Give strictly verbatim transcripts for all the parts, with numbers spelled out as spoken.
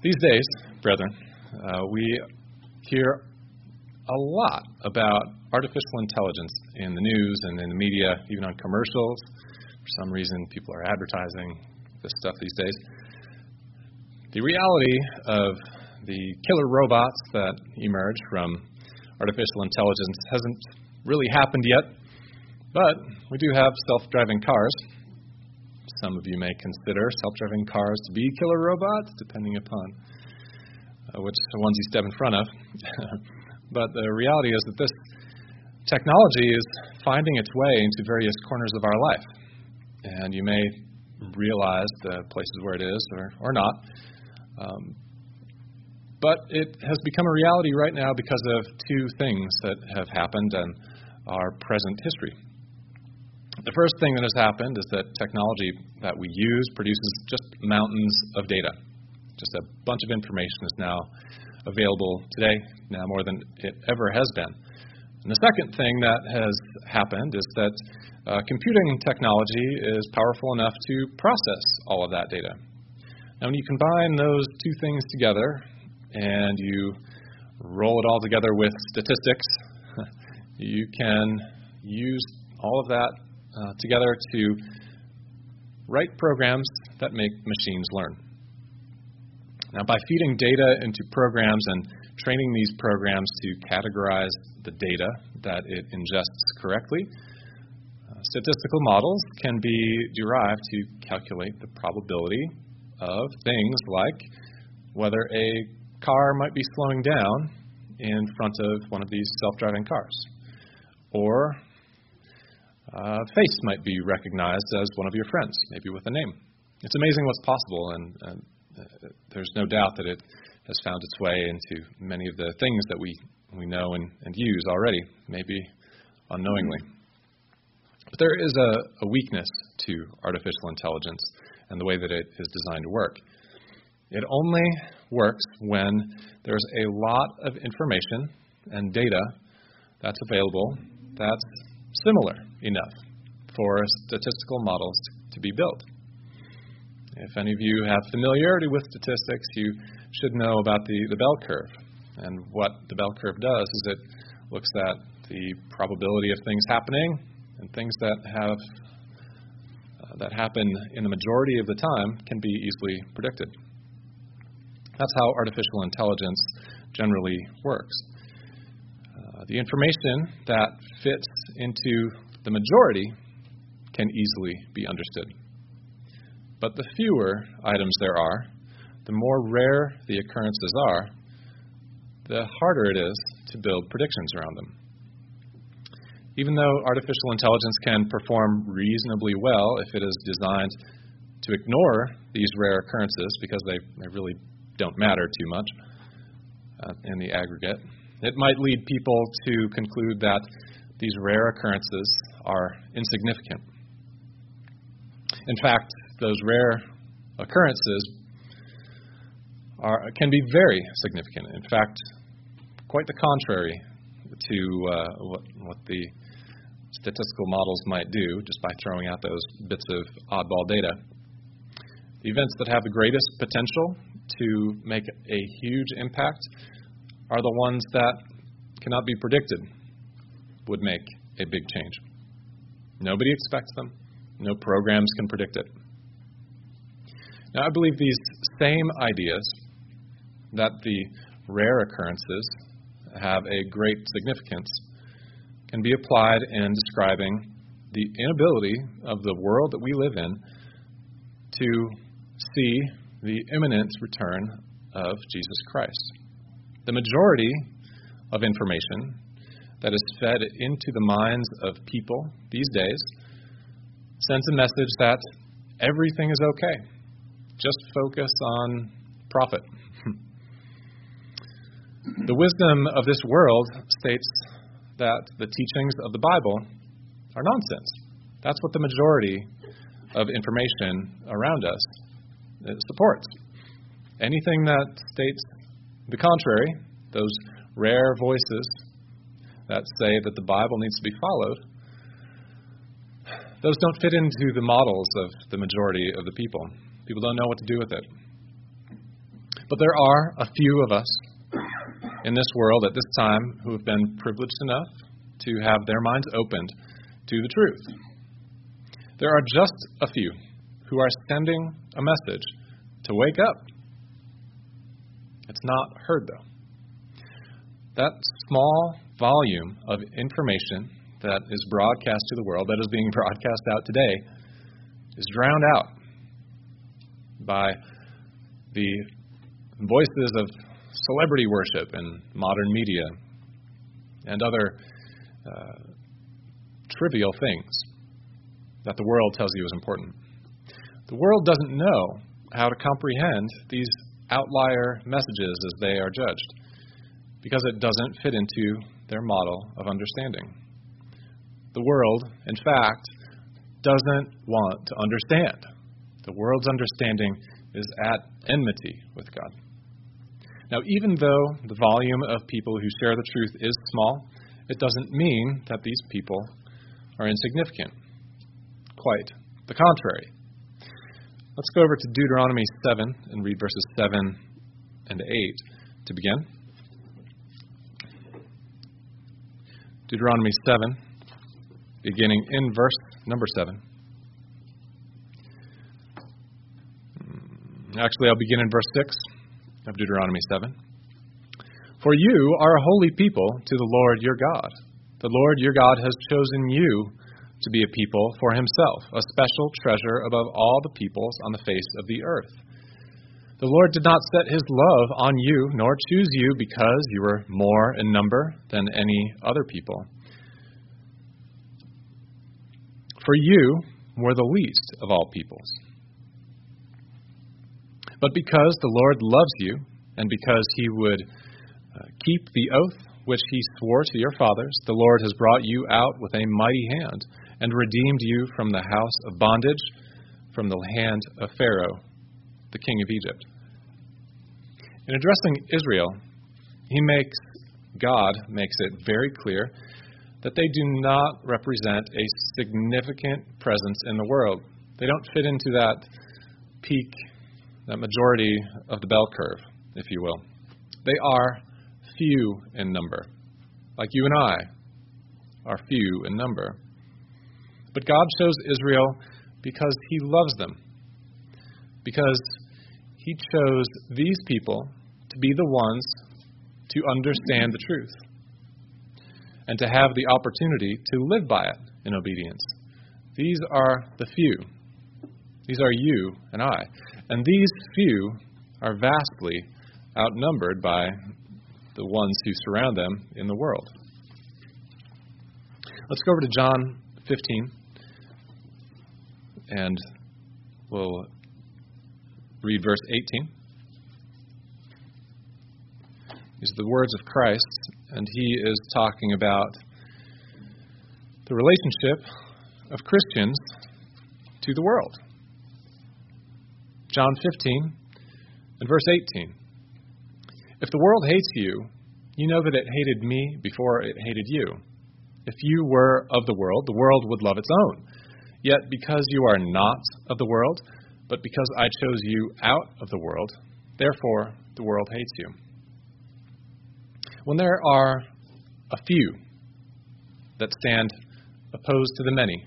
These days, brethren, uh, we hear a lot about artificial intelligence in the news and in the media, even on commercials. For some reason, people are advertising this stuff these days. The reality of the killer robots that emerge from artificial intelligence hasn't really happened yet, but we do have self-driving cars. Some of you may consider self-driving cars to be killer robots, depending upon uh, which ones you step in front of. But the reality is that this technology is finding its way into various corners of our life. And you may realize the places where it is or, or not. Um, but it has become a reality right now because of two things that have happened in our present history. The first thing that has happened is that technology that we use produces just mountains of data. Just a bunch of information is now available today, now more than it ever has been. And the second thing that has happened is that uh, computing technology is powerful enough to process all of that data. Now, when you combine those two things together and you roll it all together with statistics, you can use all of that Uh, together to write programs that make machines learn. Now, by feeding data into programs and training these programs to categorize the data that it ingests correctly, uh, statistical models can be derived to calculate the probability of things like whether a car might be slowing down in front of one of these self-driving cars, or Uh, face might be recognized as one of your friends, maybe with a name. It's amazing what's possible, and, and uh, there's no doubt that it has found its way into many of the things that we, we know and, and use already, maybe unknowingly. But there is a, a weakness to artificial intelligence and the way that it is designed to work. It only works when there's a lot of information and data that's available that's similar enough for statistical models to be built. If any of you have familiarity with statistics, you should know about the, the bell curve. And what the bell curve does is it looks at the probability of things happening, and things that have uh, that happen in the majority of the time can be easily predicted. That's how artificial intelligence generally works. Uh, the information that fits into the majority can easily be understood. But the fewer items there are, the more rare the occurrences are, the harder it is to build predictions around them. Even though artificial intelligence can perform reasonably well if it is designed to ignore these rare occurrences because they, they really don't matter too much uh, in the aggregate, it might lead people to conclude that these rare occurrences are insignificant. In fact, those rare occurrences are, can be very significant. In fact, quite the contrary to uh, what, what the statistical models might do just by throwing out those bits of oddball data. The events that have the greatest potential to make a huge impact are the ones that cannot be predicted, would make a big change. Nobody expects them. No programs can predict it. Now, I believe these same ideas, that the rare occurrences have a great significance, can be applied in describing the inability of the world that we live in to see the imminent return of Jesus Christ. The majority of information that is fed into the minds of people these days sends a message that everything is okay. Just focus on profit. The wisdom of this world states that the teachings of the Bible are nonsense. That's what the majority of information around us supports. Anything that states the contrary, those rare voices that say that the Bible needs to be followed, those don't fit into the models of the majority of the people. People don't know what to do with it. But there are a few of us in this world at this time who have been privileged enough to have their minds opened to the truth. There are just a few who are sending a message to wake up. It's not heard, though. That small volume of information that is broadcast to the world, that is being broadcast out today, is drowned out by the voices of celebrity worship and modern media and other uh, trivial things that the world tells you is important. The world doesn't know how to comprehend these outlier messages as they are judged because it doesn't fit into their model of understanding. The world, in fact, doesn't want to understand. The world's understanding is at enmity with God. Now, even though the volume of people who share the truth is small, it doesn't mean that these people are insignificant. Quite the contrary. Let's go over to Deuteronomy seven and read verses seven and eight to begin. Deuteronomy seven, beginning in verse number seven. Actually, I'll begin in verse six of Deuteronomy seven. For you are a holy people to the Lord your God. The Lord your God has chosen you to be a people for himself, a special treasure above all the peoples on the face of the earth. The Lord did not set his love on you, nor choose you because you were more in number than any other people. For you were the least of all peoples. But because the Lord loves you, and because he would uh, keep the oath which he swore to your fathers, the Lord has brought you out with a mighty hand, and redeemed you from the house of bondage, from the hand of Pharaoh, the king of Egypt. In addressing Israel, he makes, God makes it very clear that they do not represent a significant presence in the world. They don't fit into that peak, that majority of the bell curve, if you will. They are few in number, like you and I are few in number. But God chose Israel because he loves them, because he chose these people to be the ones to understand the truth and to have the opportunity to live by it in obedience. These are the few. These are you and I. And these few are vastly outnumbered by the ones who surround them in the world. Let's go over to John fifteen, and we'll read verse eighteen. These are the words of Christ, and he is talking about the relationship of Christians to the world. John fifteen and verse eighteen. If the world hates you, you know that it hated me before it hated you. If you were of the world, the world would love its own. Yet because you are not of the world, but because I chose you out of the world, therefore the world hates you. When there are a few that stand opposed to the many,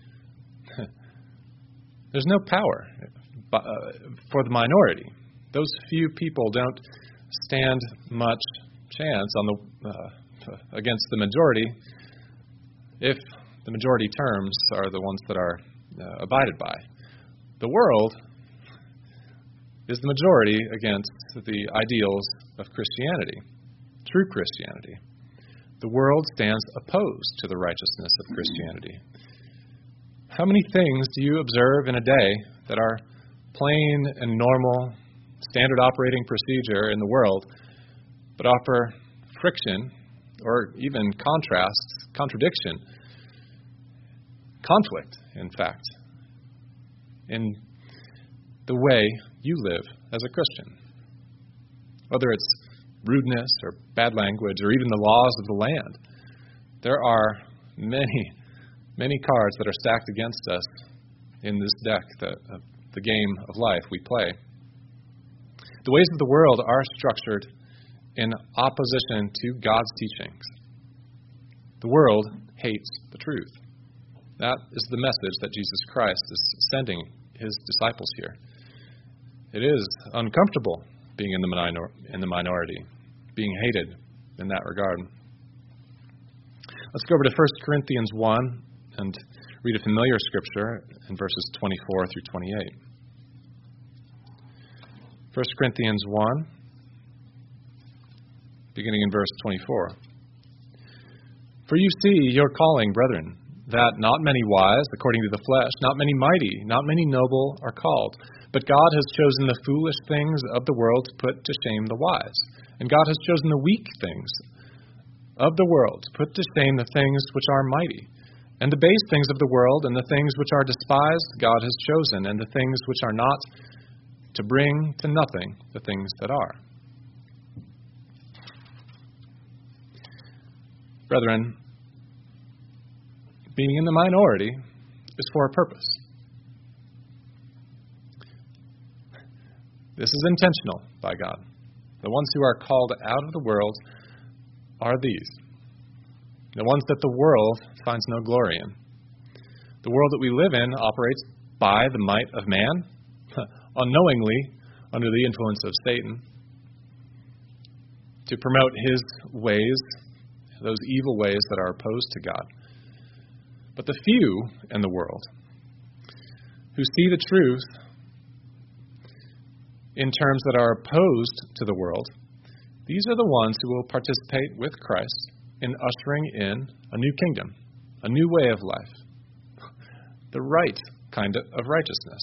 there's no power for the minority. Those few people don't stand much chance on the uh, against the majority if the majority terms are the ones that are uh, abided by. The world is the majority against the ideals of Christianity, true Christianity. The world stands opposed to the righteousness of Christianity. How many things do you observe in a day that are plain and normal, standard operating procedure in the world, but offer friction or even contrast, contradiction, conflict, in fact, in the way you live as a Christian? Whether it's rudeness or bad language or even the laws of the land, there are many, many cards that are stacked against us in this deck, the, uh, the game of life we play. The ways of the world are structured in opposition to God's teachings. The world hates the truth. That is the message that Jesus Christ is sending his disciples here. It is uncomfortable being in the minor- in the minority, being hated in that regard. Let's go over to First Corinthians one and read a familiar scripture in verses twenty-four through twenty-eight. First Corinthians one, beginning in verse twenty-four. For you see your calling, brethren, that not many wise, according to the flesh, not many mighty, not many noble are called. But God has chosen the foolish things of the world to put to shame the wise. And God has chosen the weak things of the world to put to shame the things which are mighty. And the base things of the world and the things which are despised God has chosen, and the things which are not, to bring to nothing the things that are. Brethren, being in the minority is for a purpose. This is intentional by God. The ones who are called out of the world are these, the ones that the world finds no glory in. The world that we live in operates by the might of man, unknowingly under the influence of Satan, to promote his ways, those evil ways that are opposed to God. But the few in the world who see the truth in terms that are opposed to the world, these are the ones who will participate with Christ in ushering in a new kingdom, a new way of life, the right kind of righteousness.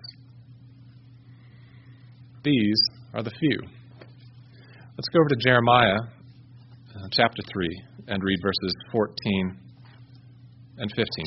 These are the few. Let's go over to Jeremiah uh, chapter three and read verses fourteen and fifteen.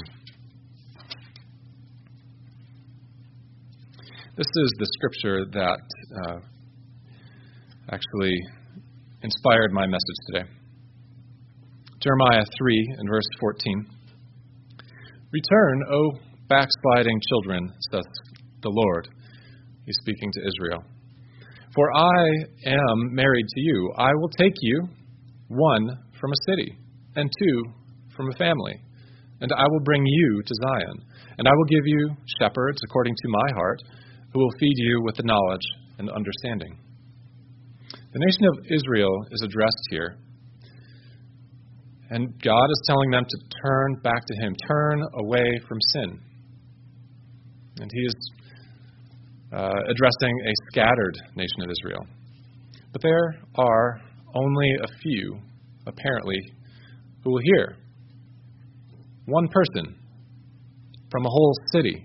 This is the scripture that uh, actually inspired my message today. Jeremiah three and verse fourteen. Return, O backsliding children, saith the Lord. He's speaking to Israel. For I am married to you. I will take you, one from a city, and two from a family. And I will bring you to Zion. And I will give you shepherds according to my heart, who will feed you with the knowledge and understanding. The nation of Israel is addressed here. And God is telling them to turn back to Him, turn away from sin. And He is uh, addressing a scattered nation of Israel. But there are only a few, apparently, who will hear. One person from a whole city.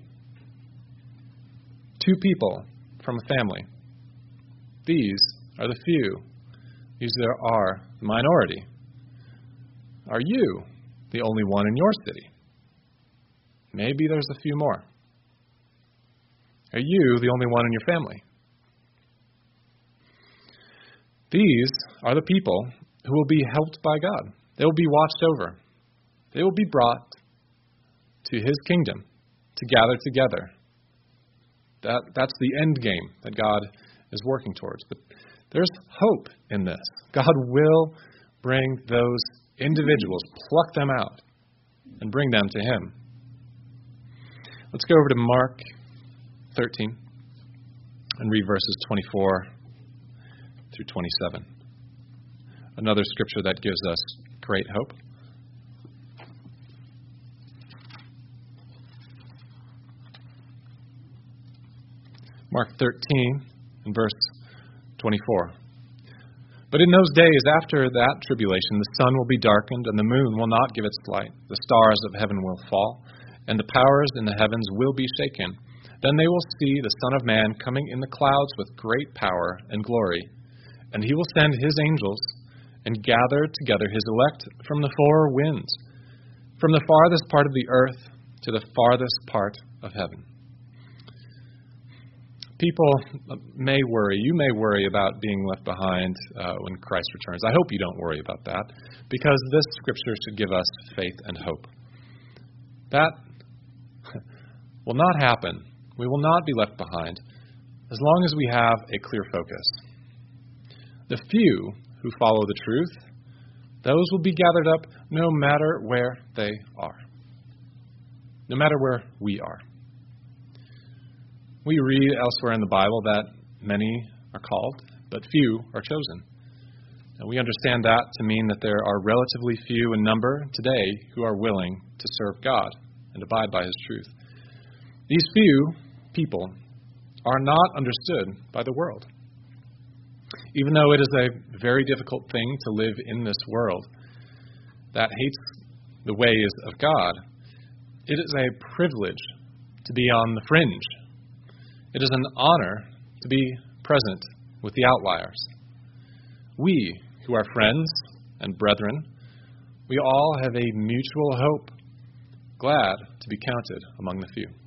Two people from a family. These are the few. These are the minority. Are you the only one in your city? Maybe there's a few more. Are you the only one in your family? These are the people who will be helped by God. They will be watched over. They will be brought to His kingdom to gather together. That, that's the end game that God is working towards. But there's hope in this. God will bring those individuals, pluck them out, and bring them to Him. Let's go over to Mark thirteen and read verses twenty-four through twenty-seven. Another scripture that gives us great hope. Mark thirteen and verse twenty-four. But in those days after that tribulation, the sun will be darkened, and the moon will not give its light. The stars of heaven will fall, and the powers in the heavens will be shaken. Then they will see the Son of Man coming in the clouds with great power and glory. And He will send His angels and gather together His elect from the four winds, from the farthest part of the earth to the farthest part of heaven. People may worry, you may worry about being left behind uh, when Christ returns. I hope you don't worry about that, because this scripture should give us faith and hope. That will not happen. We will not be left behind as long as we have a clear focus. The few who follow the truth, those will be gathered up no matter where they are, no matter where we are. We read elsewhere in the Bible that many are called, but few are chosen. And we understand that to mean that there are relatively few in number today who are willing to serve God and abide by His truth. These few people are not understood by the world. Even though it is a very difficult thing to live in this world that hates the ways of God, it is a privilege to be on the fringe. It is an honor to be present with the outliers. We, who are friends and brethren, we all have a mutual hope, glad to be counted among the few.